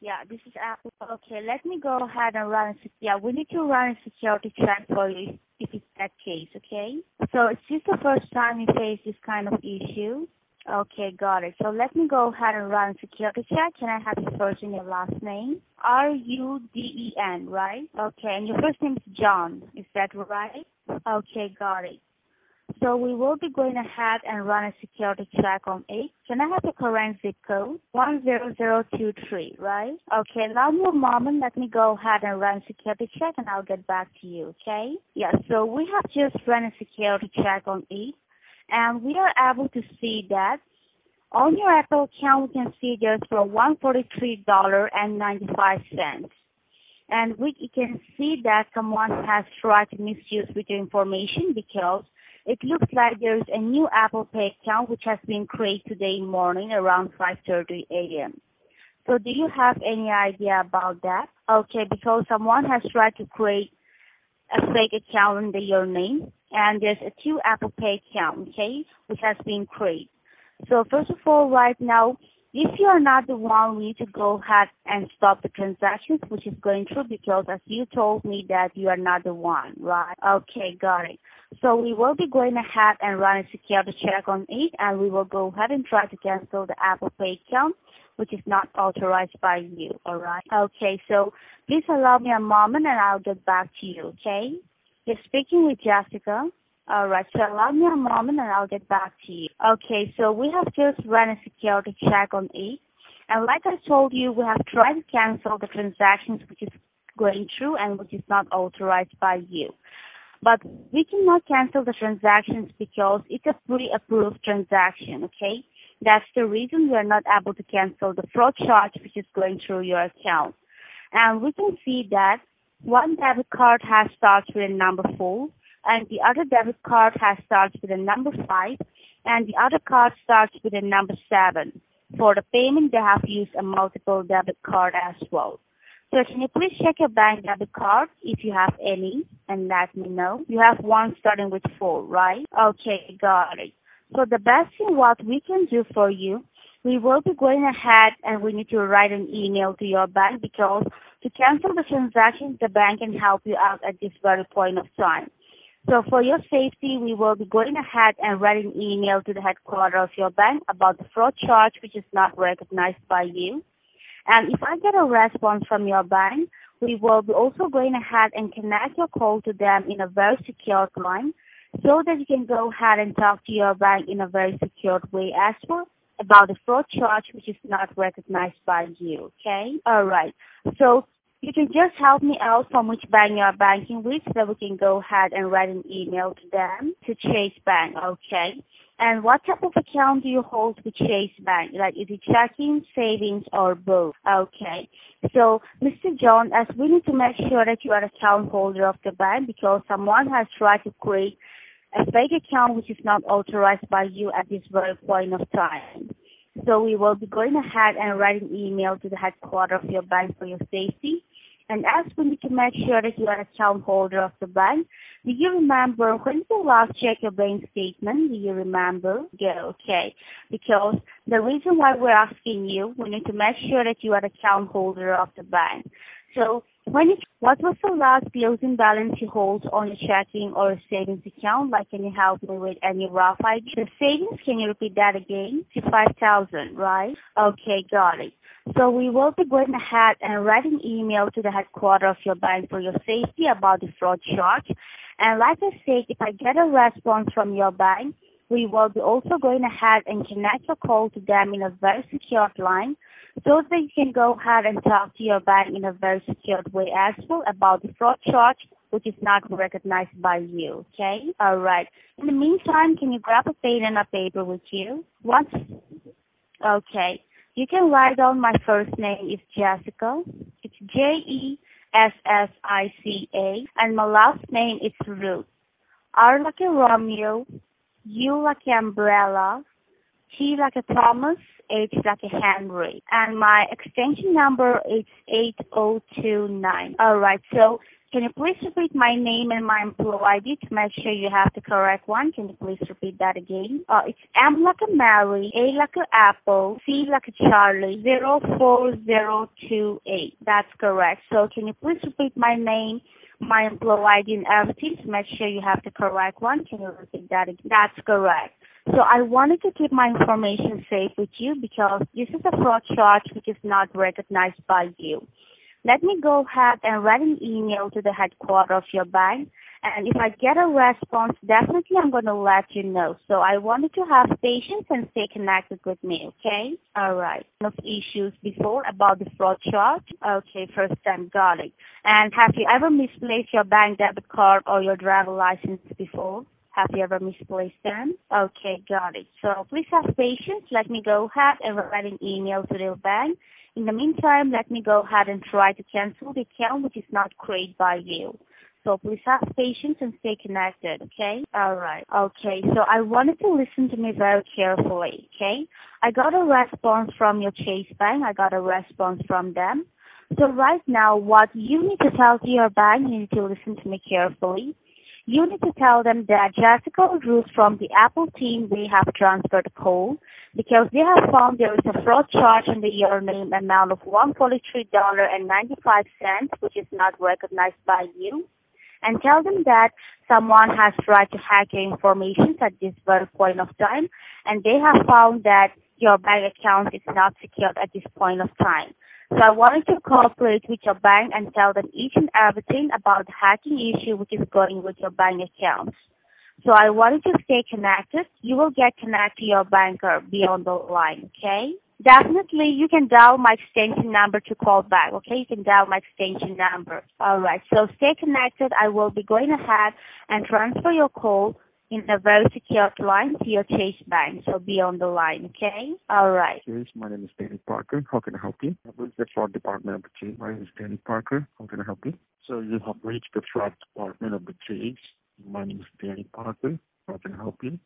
Yeah, this is Apple. Okay, let me go ahead and run a yeah, we need to run a security check for you if it's that case, okay? So it's just the first time you face this kind of issue. Okay, got it. So let me go ahead and run a security check. Can I have your first and your last name? Ruden, right? Okay, and your first name is John. Is that right? Okay, got it. So we will be going ahead and run a security check on it. Can I have the current zip code? 10023, right? Okay, allow me a moment. Let me go ahead and run a security check and I'll get back to you, okay? Yeah, so we have just run a security check on it and we are able to see that on your Apple account, we can see there's for $143.95. And we can see that someone has tried to misuse with your information because it looks like there's a new Apple Pay account which has been created today morning around 5:30 a.m. So do you have any idea about that? Okay, because someone has tried to create a fake account under your name and there's a two Apple Pay account, okay, which has been created. So first of all, right now, if you are not the one, we need to go ahead and stop the transactions, which is going through because as you told me that you are not the one, right? Okay, got it. So we will be going ahead and run a security check on it, and we will go ahead and try to cancel the Apple Pay account, which is not authorized by you, all right? Okay, so please allow me a moment, and I'll get back to you, okay? You're speaking with Jessica. All right, so allow me a moment and I'll get back to you. Okay, so we have just run a security check on it. And like I told you, we have tried to cancel the transactions which is going through and which is not authorized by you. But we cannot cancel the transactions because it's a pre-approved transaction, okay? That's the reason we are not able to cancel the fraud charge which is going through your account. And we can see that one debit card has started with a number 4, and the other debit card has started with a number 5, and the other card starts with a number 7. For the payment, they have used a multiple debit card as well. So can you please check your bank debit card if you have any and let me know? You have one starting with 4, right? Okay, got it. So the best thing what we can do for you, we will be going ahead and we need to write an email to your bank because to cancel the transaction, the bank can help you out at this very point of time. So for your safety, we will be going ahead and write an email to the headquarters of your bank about the fraud charge which is not recognized by you. And if I get a response from your bank, we will be also going ahead and connect your call to them in a very secure line so that you can go ahead and talk to your bank in a very secure way as well about the fraud charge which is not recognized by you, okay? All right. So you can just help me out from which bank you are banking with so that we can go ahead and write an email to them to Chase Bank, okay? And what type of account do you hold with Chase Bank? Like is it checking, savings, or both? Okay. So, Mr. John, as we need to make sure that you are account holder of the bank because someone has tried to create a fake account which is not authorized by you at this very point of time. So we will be going ahead and write an email to the headquarters of your bank for your safety. And as we need to make sure that you are account holder of the bank, do you remember when you last checked your bank statement? Do you remember? Yeah, okay. Because the reason why we're asking you, we need to make sure that you are account holder of the bank. So what was the last closing balance you hold on your checking or savings account? Like, can you help me with any rough idea? The savings, can you repeat that again? To 5,000, right? Okay, got it. So we will be going ahead and write an email to the headquarters of your bank for your safety about the fraud charge. And like I said, if I get a response from your bank, we will be also going ahead and connect your call to them in a very secure line so that you can go ahead and talk to your bank in a very secured way as well about the fraud charge which is not recognized by you, okay? All right. In the meantime, can you grab a pen and a paper with you? Okay. You can write down my first name is Jessica. It's Jessica. And my last name is Ruth. R like a Romeo, U like an umbrella, T like a Thomas, H like a Henry. And my extension number is 8029. All right. So Can you please repeat my name and my employee ID to make sure you have the correct one? Can you please repeat that again? It's M like a Mary, A like a Apple, C like a Charlie, 04028. That's correct. So can you please repeat my name, my employee ID and everything to make sure you have the correct one? Can you repeat that again? That's correct. So I wanted to keep my information safe with you because this is a fraud charge which is not recognized by you. Let me go ahead and write an email to the headquarters of your bank. And if I get a response, definitely I'm going to let you know. So I wanted to have patience and stay connected with me, okay? All right. No issues before about the fraud charge? Okay, first time, got it. And have you ever misplaced your bank debit card or your driver license before? Have you ever misplaced them? Okay, got it. So please have patience. Let me go ahead and write an email to the bank. In the meantime, let me go ahead and try to cancel the account which is not created by you. So please have patience and stay connected, okay? All right. Okay, so I wanted to listen to me very carefully, okay? I got a response from your Chase Bank. I got a response from them. So right now, what you need to tell to your bank, you need to listen to me carefully. You need to tell them that Jessica Ruth from the Apple team, they have transferred the call because they have found there is a fraud charge in the your name amount of $143.95, which is not recognized by you. And tell them that someone has tried to hack your information at this very point of time, and they have found that your bank account is not secured at this point of time. So I wanted to cooperate with your bank and tell them each and everything about the hacking issue which is going with your bank accounts. So I wanted to stay connected. You will get connected to your banker beyond the line, okay? Definitely, you can dial my extension number to call back, okay? You can dial my extension number. All right, so stay connected. I will be going ahead and transfer your call in a very secure line to your Chase Bank. So be on the line, okay? All right. Chase, my name is Danny Parker. How can I help you? I've reached the fraud department of the Chase. My name is Danny Parker. How can I help you? So you have reached the fraud department of the Chase. My name is Danny Parker. How can I help you?